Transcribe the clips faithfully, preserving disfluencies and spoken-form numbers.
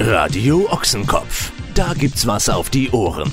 Radio Ochsenkopf. Da gibt's was auf die Ohren.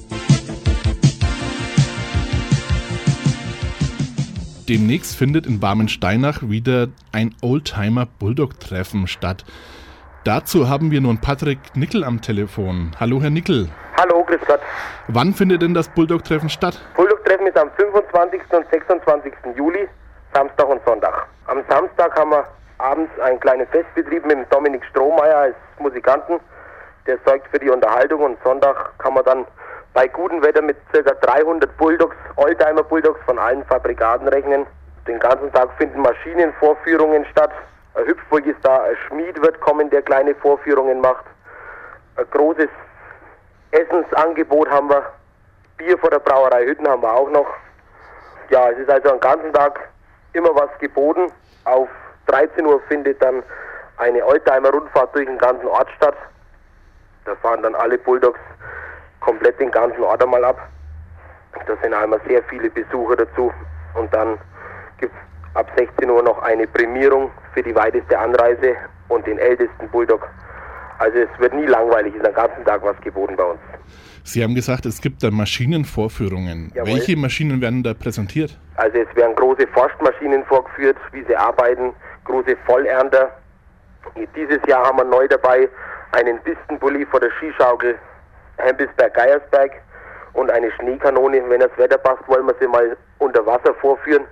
Demnächst findet in Barmensteinach wieder ein Oldtimer-Bulldog-Treffen statt. Dazu haben wir nun Patrick Nickel am Telefon. Hallo, Herr Nickel. Hallo, grüß Gott. Wann findet denn das Bulldog-Treffen statt? Bulldog-Treffen ist am fünfundzwanzigsten und sechsundzwanzigsten Juli, Samstag und Sonntag. Am Samstag haben wir abends einen kleinen Festbetrieb mit dem Dominik Strohmeier als Musikanten. Der sorgt für die Unterhaltung, und Sonntag kann man dann bei gutem Wetter mit ca. dreihundert Bulldogs, Oldtimer-Bulldogs von allen Fabrikaten rechnen. Den ganzen Tag finden Maschinenvorführungen statt. Ein Hüpfburg ist da, ein Schmied wird kommen, der kleine Vorführungen macht. Ein großes Essensangebot haben wir. Bier vor der Brauerei Hütten haben wir auch noch. Ja, es ist also den ganzen Tag immer was geboten. Auf dreizehn Uhr findet dann eine Oldtimer-Rundfahrt durch den ganzen Ort statt. Da fahren dann alle Bulldogs komplett den ganzen Ort einmal ab. Da sind einmal sehr viele Besucher dazu. Und dann gibt es ab sechzehn Uhr noch eine Prämierung für die weiteste Anreise und den ältesten Bulldog. Also es wird nie langweilig, es ist den ganzen Tag was geboten bei uns. Sie haben gesagt, es gibt da Maschinenvorführungen. Jawohl. Welche Maschinen werden da präsentiert? Also es werden große Forstmaschinen vorgeführt, wie sie arbeiten, große Vollernter. Dieses Jahr haben wir neu dabei einen Pistenpulli vor der Skischaukel Hempelsberg-Geiersberg und eine Schneekanone. Wenn das Wetter passt, wollen wir sie mal unter Wasser vorführen.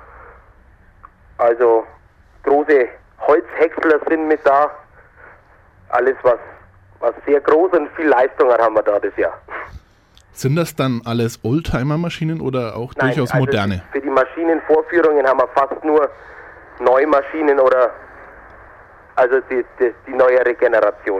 Also große Holzhäcksler sind mit da. Alles, was, was sehr groß und viel Leistung hat, haben wir da das Jahr. Sind das dann alles Oldtimer-Maschinen oder auch Nein, durchaus also moderne? Für die Maschinenvorführungen haben wir fast nur Neumaschinen oder also die, die, die neuere Generation.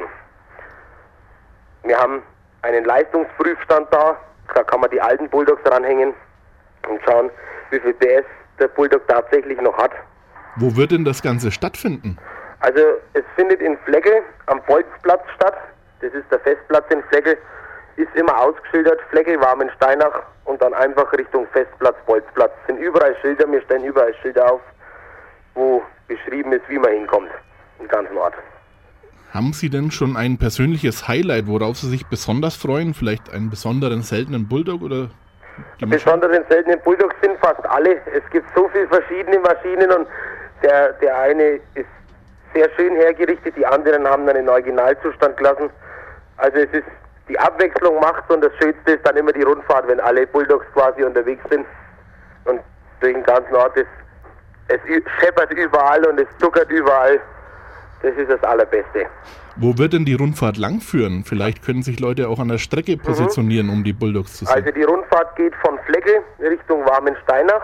Wir haben einen Leistungsprüfstand da, da kann man die alten Bulldogs ranhängen und schauen, wie viel P S der Bulldog tatsächlich noch hat. Wo wird denn das Ganze stattfinden? Also es findet in Flegel am Bolzplatz statt. Das ist der Festplatz in Flegel. Ist immer ausgeschildert, Flegel, Barmensteinach und dann einfach Richtung Festplatz, Bolzplatz. Sind überall Schilder, wir stellen überall Schilder auf, wo beschrieben ist, wie man hinkommt, im ganzen Ort. Haben Sie denn schon ein persönliches Highlight, worauf Sie sich besonders freuen? Vielleicht einen besonderen, seltenen Bulldog oder die Besonderen, seltenen Bulldogs sind fast alle. Es gibt so viele verschiedene Maschinen und der, der eine ist sehr schön hergerichtet, die anderen haben dann in Originalzustand gelassen. Also es ist, die Abwechslung macht's, und das Schönste ist dann immer die Rundfahrt, wenn alle Bulldogs quasi unterwegs sind und durch den ganzen Ort ist, es scheppert überall und es zuckert überall. Das ist das Allerbeste. Wo wird denn die Rundfahrt langführen? Vielleicht können sich Leute auch an der Strecke positionieren, mhm. um die Bulldogs zu sehen. Also die Rundfahrt geht von Flegel Richtung Barmensteinach,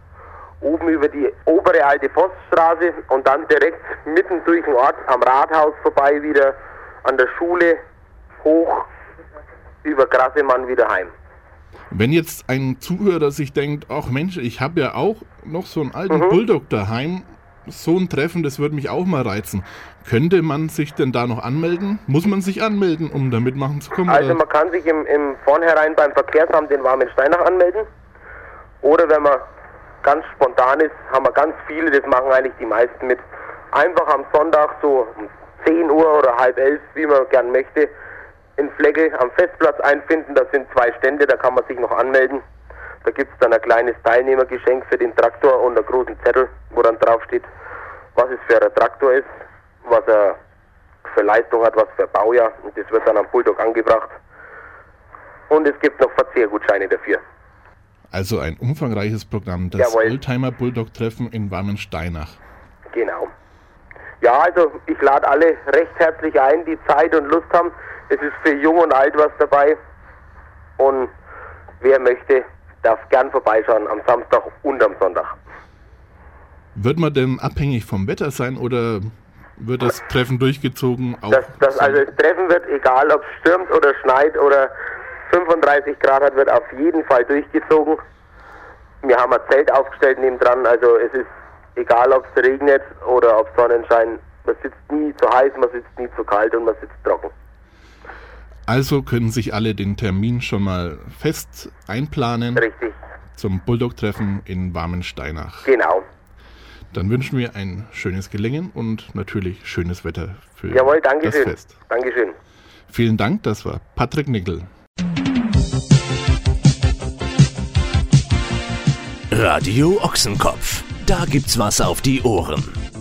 oben über die obere alte Poststraße und dann direkt mitten durch den Ort am Rathaus vorbei, wieder an der Schule hoch über Grassemann wieder heim. Wenn jetzt ein Zuhörer sich denkt, ach Mensch, ich habe ja auch noch so einen alten mhm. Bulldog daheim, so ein Treffen, das würde mich auch mal reizen. Könnte man sich denn da noch anmelden? Muss man sich anmelden, um da mitmachen zu kommen? Also oder? Man kann sich im, im Vornherein beim Verkehrsamt in Barmensteinach anmelden. Oder wenn man ganz spontan ist, haben wir ganz viele, das machen eigentlich die meisten mit. Einfach am Sonntag so um zehn Uhr oder halb elf, wie man gern möchte, in Flegel am Festplatz einfinden. Da sind zwei Stände, da kann man sich noch anmelden. Da gibt es dann ein kleines Teilnehmergeschenk für den Traktor und einen großen Zettel, wo dann drauf steht, was es für ein Traktor ist, was er für Leistung hat, was für ein Baujahr. Und das wird dann am Bulldog angebracht. Und es gibt noch Verzehrgutscheine dafür. Also ein umfangreiches Programm, das Jawohl. Oldtimer-Bulldog-Treffen in Barmensteinach. Genau. Ja, also ich lade alle recht herzlich ein, die Zeit und Lust haben. Es ist für Jung und Alt was dabei. Und wer möchte, darf gern vorbeischauen am Samstag und am Sonntag. Wird man denn abhängig vom Wetter sein oder wird das Treffen durchgezogen? Auch das, das, also das Treffen wird, egal ob es stürmt oder schneit oder fünfunddreißig Grad hat, wird auf jeden Fall durchgezogen. Wir haben ein Zelt aufgestellt nebendran, also es ist egal, ob es regnet oder ob Sonnenschein, man sitzt nie zu heiß, man sitzt nie zu kalt und man sitzt trocken. Also können sich alle den Termin schon mal fest einplanen. Richtig. Zum Bulldog-Treffen in Barmensteinach. Genau. Dann wünschen wir ein schönes Gelingen und natürlich schönes Wetter für Jawohl, danke das schön. Fest. Dankeschön. Vielen Dank, das war Patrick Nickel. Radio Ochsenkopf, da gibt's was auf die Ohren.